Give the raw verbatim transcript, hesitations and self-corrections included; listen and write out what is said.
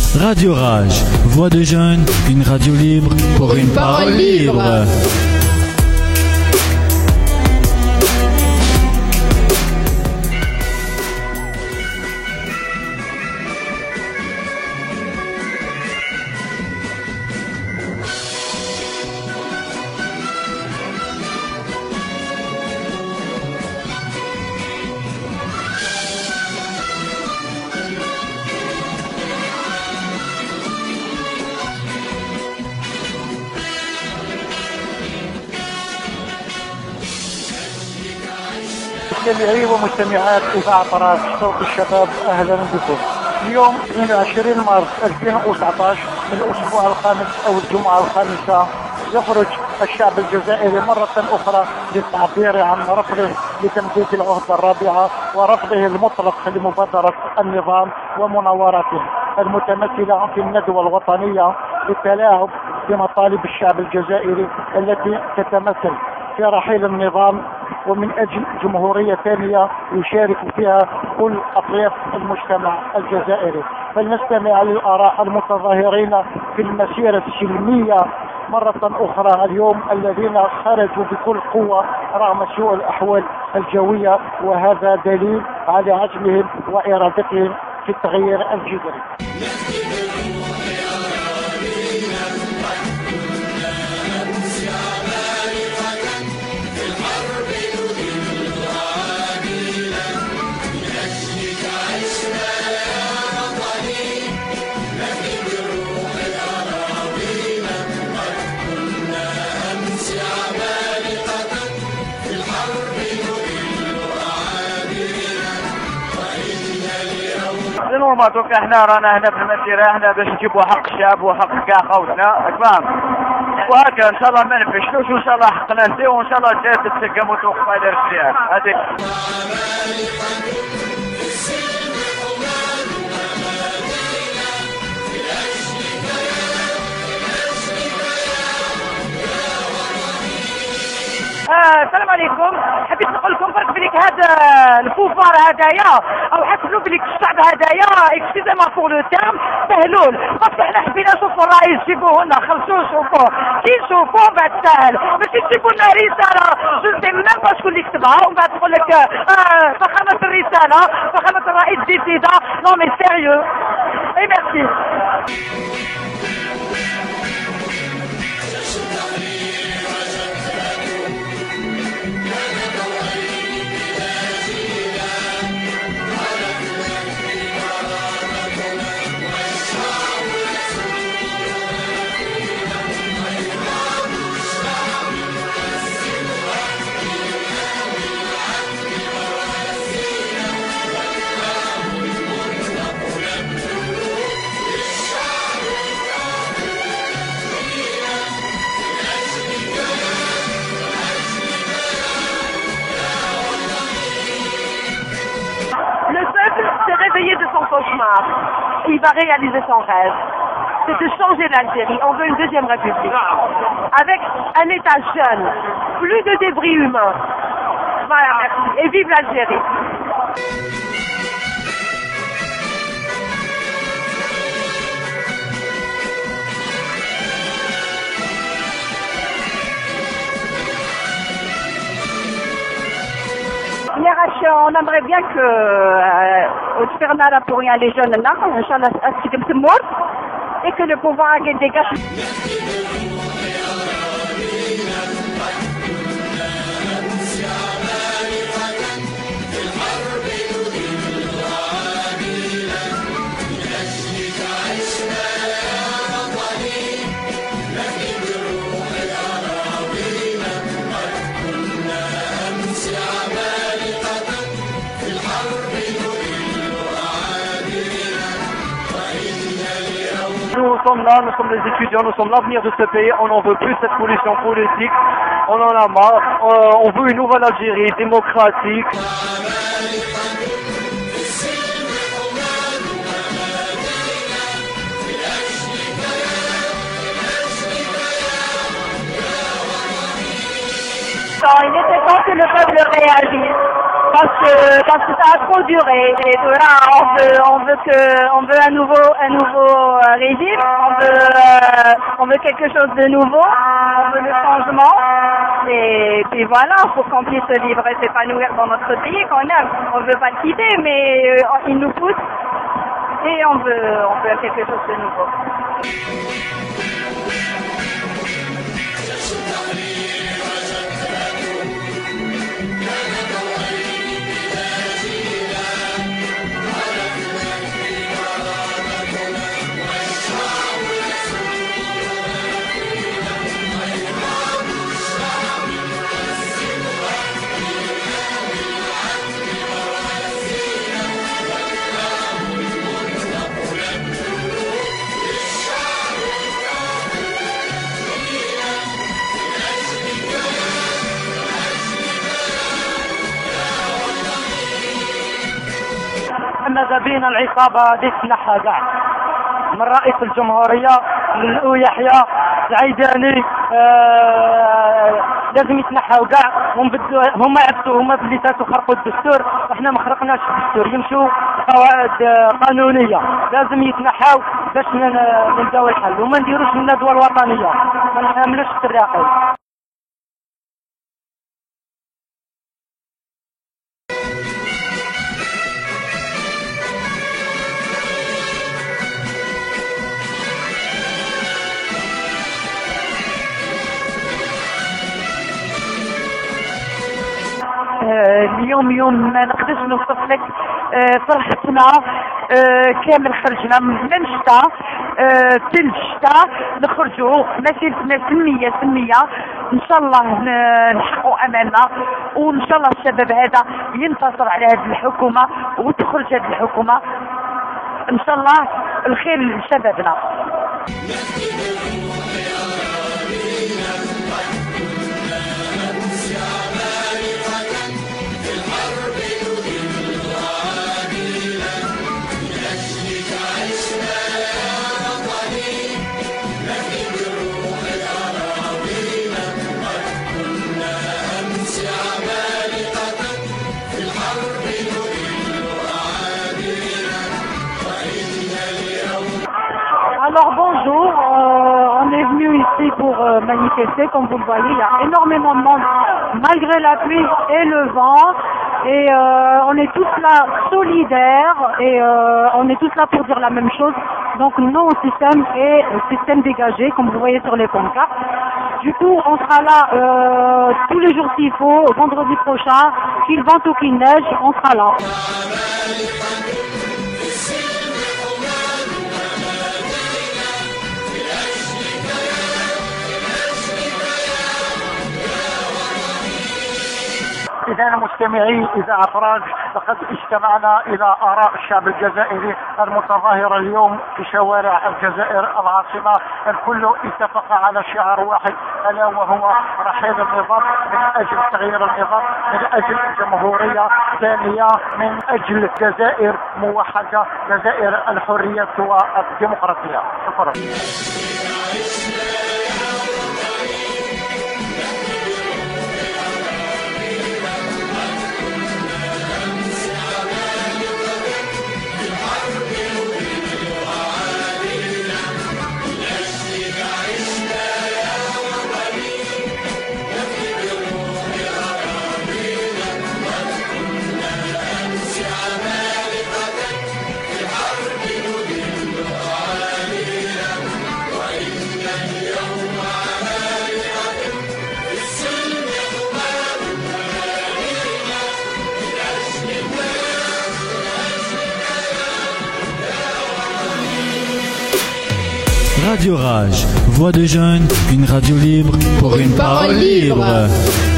Radio Rage, voix de jeunes, une radio libre pour une parole libre. مستمعي ومستمعات إذاعة طراز صوت الشباب، أهلا بكم. اليوم اثنين وعشرين مارس ألفين وتسعة عشر، الأسبوع الخامس أو الجمعة الخامسة، يخرج الشعب الجزائري مرة أخرى للتعبير عن رفضه لتمديد العهدة الرابعة ورفضه المطلق لمبادرة النظام ومناوراته المتمثلة في الندوة الوطنية للتلاعب بمطالب الشعب الجزائري التي تتمثل في رحيل النظام ومن أجل جمهورية ثانية يشارك فيها كل أطياف المجتمع الجزائري. فلنستمع للآراء المتظاهرين في المسيرة السلمية مرة أخرى اليوم الذين خرجوا بكل قوة رغم سوء الأحوال الجوية، وهذا دليل على عزمهم وإرادتهم في التغيير الجذري. نورمالك احنا رانا هنا في المسيرة، احنا باش نجيبوا حق الشعب وحق كاع خوتنا، فاهم؟ وهكا ان شاء الله ما نفشلوش، وان شاء الله حقنا نسيو، وان شاء الله الجهات تتسقم وتوقف على الارتياح. هذيك السلام عليكم. حبيت نقول لكم برك بليك هذا الفوفار هدايا او حسبوا بليك الشعب هدايا اكسكيزيما بور لو تيرم بهلول، باسكو حنا حبينا نشوفوا الرئيس جيبوه لنا خلصوه شوفوه كي نشوفوه بعد ساهل باش تجيبوا لنا رساله جو سي ميم با شكون اللي كتبها ومن بعد تقول لك فخامه الرساله فخامه الرئيس ديسيدا. نو مي سيريو اي ميرسي. De son cauchemar, il va réaliser son rêve, c'est de changer l'Algérie. On veut une deuxième république avec un État jeune, plus de débris humains. Voilà, merci et vive l'Algérie. On aimerait bien que au Fernara pour rien les jeunes là, Inch'Allah, et que le pouvoir dégage. Nous sommes là, nous sommes les étudiants, nous sommes l'avenir de ce pays, on n'en veut plus cette pollution politique, on en a marre, euh, on veut une nouvelle Algérie démocratique. Il était temps que le peuple réagisse. parce que parce que ça a trop duré. Et voilà, on veut on veut que on veut un nouveau un nouveau régime, on veut euh, on veut quelque chose de nouveau, on veut le changement. Et puis voilà, pour qu'on puisse vivre et s'épanouir dans notre pays qu'on aime. On veut pas le quitter, mais euh, il nous pousse et on veut on veut quelque chose de nouveau. ماذا بين العصابة دي تنحى كاع من رئيس الجمهورية من يحيى العيداني آه لازم يتنحاو كاع هما عبسوا هما بليتات وخرقوا الدستور وحنا ما خرقناش الدستور يمشوا قواعد قانونية لازم يتنحاو باش نلقاو الحل وما نديروش الندوة الوطنية ما نحملوش التراقي. اليوم يوم ما نقدرش نوصف لك فرحتنا كامل خرجنا من الشتاء تل الشتاء نخرجوا ماشي سلمية سلمية ان شاء الله نحققوا املنا وان شاء الله الشباب هذا ينتصر على هذه الحكومة وتخرج هذه الحكومة ان شاء الله الخير لشبابنا. Alors bonjour, euh, on est venu ici pour euh, manifester, comme vous le voyez, il y a énormément de monde malgré la pluie et le vent et euh, on est tous là solidaires et euh, on est tous là pour dire la même chose, donc non au système et au système dégagé comme vous voyez sur les pancartes. Du coup on sera là euh, tous les jours s'il faut, vendredi prochain, qu'il vente ou qu'il neige, on sera là. إذا مستمعي إذاعة فراج لقد اجتمعنا إلى آراء الشعب الجزائري المتظاهر اليوم في شوارع الجزائر العاصمة. الكل اتفق على شعار واحد ألا وهو رحيل النظام من أجل تغيير النظام من أجل جمهورية ثانية من أجل جزائر موحدة جزائر الحرية والديمقراطية. شكرا. Radio Rage, voix de jeunes, une radio libre pour une parole libre.